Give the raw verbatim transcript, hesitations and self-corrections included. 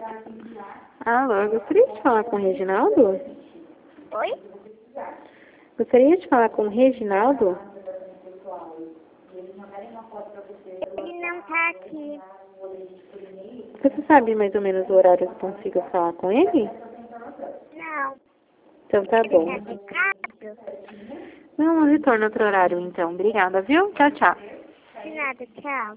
Alô, eu gostaria de falar com o Reginaldo? Oi? Gostaria de falar com o Reginaldo? Ele não tá aqui. Você sabe mais ou menos o horário que eu consigo falar com ele? Não. Então tá Ele bom. tá recado? Não, eu retorno outro horário então. Obrigada, viu? Tchau, tchau. De nada, tchau.